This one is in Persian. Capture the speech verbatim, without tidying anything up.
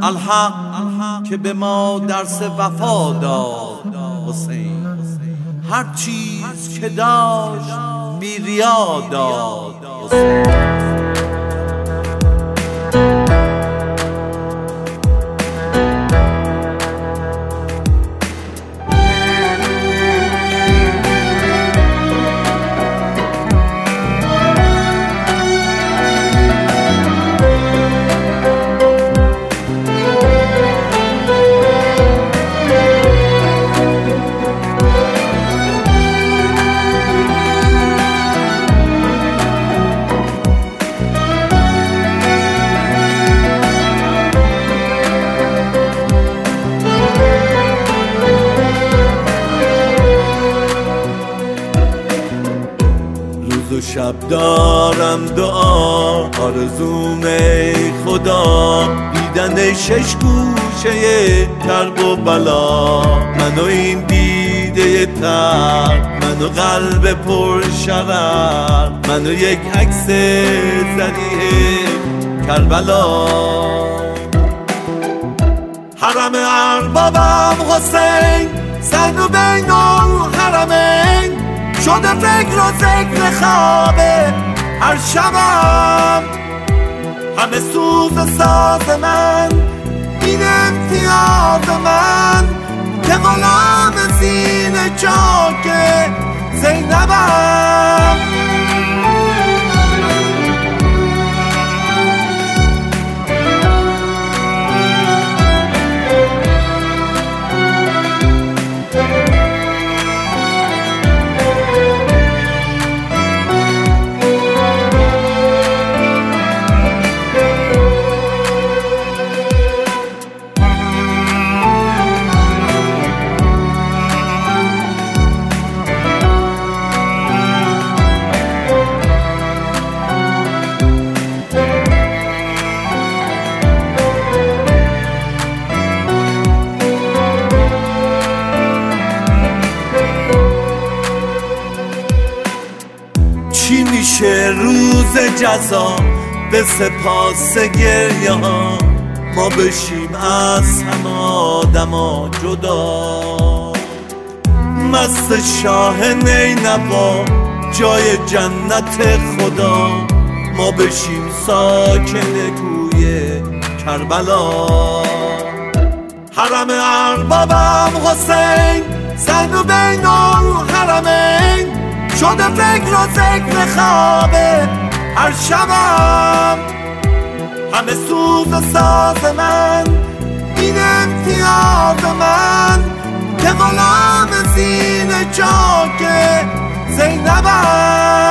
الحق که به ما درس وفا داد حسین، هر چیز که داشت بی ریا داد حسین. روز و شب دارم دعا، آرزوم ای خدا دیدن شش گوشه کرب و بلا. منو این دیده تر، منو قلب پر شرر، منو یک عکس ذریع کربلا. حرم اربابم حسین، زن و بین الحرمین، شده فکر و ذکر خوابه هر شبم. همه سوز ساز من، این امتیاز من، که غلام سینه چاک زینبم. چی میشه روز جزا به سپاس گریه ها، ما بشیم از همه آدما جدا. مست شاه نینوا جای جنت خدا، ما بشیم ساکن کوی کربلا. حرم اربابم حسین، زن و بین الحرمین، شده فکر و ذکر خوابه هر شبم. همه سوز ساز من، این امتیاز من، که غلام سینه چاک زینبم.